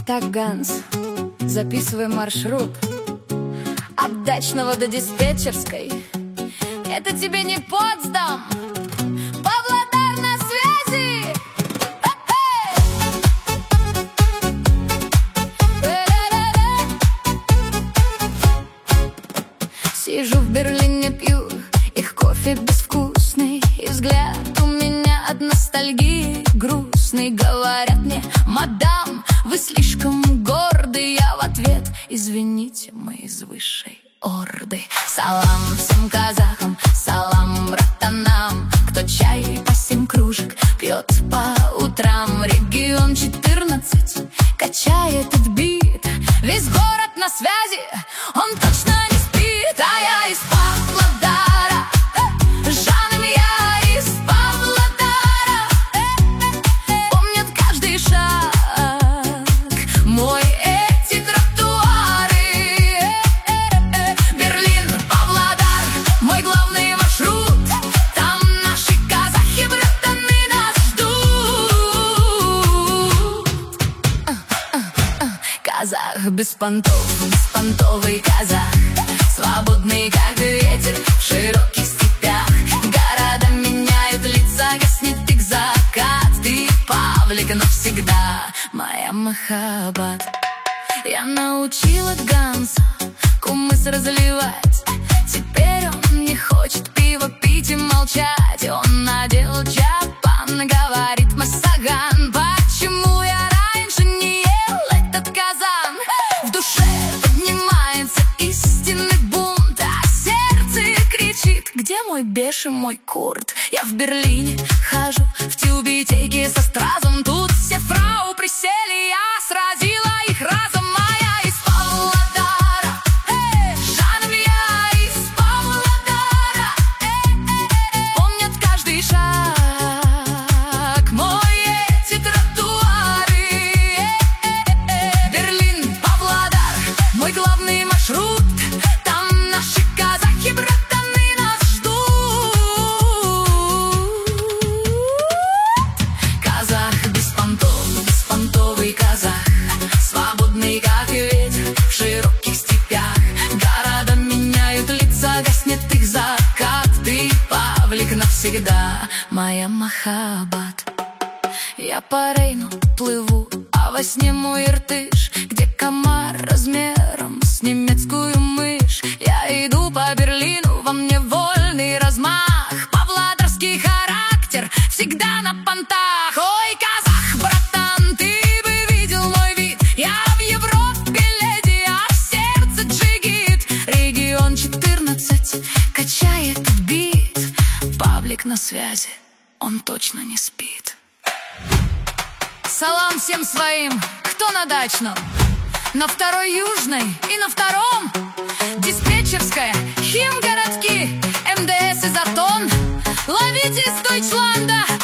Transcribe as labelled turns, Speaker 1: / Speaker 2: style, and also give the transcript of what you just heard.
Speaker 1: Так, Ганс, записывай маршрут от дачного до диспетчерской. Это тебе не Потсдам, Павлодар на связи. Сижу в Берлине, пью их кофе безвкусный, и взгляд у меня от ностальгии грустный. Говорят мне: мадам, вы слишком горды. Я в ответ: извините, мы из высшей орды. Салам всем казахам, салам братанам, кто чай по 7 кружек пьет по утрам. Регион 14 качает этот бит, весь город на связи, он точно не спит. А я из Павлодара, Жаным я из Павлодара. Помнят каждый шаг мой, эти тротуары. Берлин, Павлодар, мой главный маршрут. Там наши казахи, братаны, нас ждут. Казах без понтов, беспонтовый казах, свободный, как ветер в широких степях. Города меняют лица, гаснет их закат. Ты, Павлик, навсегда моя Махаббат. Я научила Ганса кумыс разливать. Теперь он не хочет пиво пить и молчать. Он надел чапан, говорит: Масаган, почему я раньше не ел этот казан? В душе поднимается истинный бунт, а сердце кричит: где мой бешеный, мой Курт? Я в Берлине хожу в тюбетейке со стразом. Тут все фрау присели, я сразила их разом. А я из Павлодара, Жаным я из Павлодара. Помнят каждый шаг мой, эти тротуары. Берлин, Павлодар, мой главный маршрут. Там наши казахи, братаны, нас ждут. Казах без понтов, беспонтовый казах, свободный, как ветер в широких степях. Города меняют лица, гаснет их закат. Ты, Павлик, навсегда моя Махаббат. Я по Рейну плыву, а во сне мой Иртыш, где комар размером с немецкую мышь. Я иду по Берлину, во мне вольный размах, павлодарский характер всегда на понтах. Ой, казах, братан, ты бы видел мой вид. Я в Европе леди, а в сердце джигит. Регион 14 качает бит. Павлик на связи, он точно не спит. Салам всем своим, кто на дачном, на второй южной и на втором диспетчерская, химгородки, МДС и Затон. Ловите из Дойчланда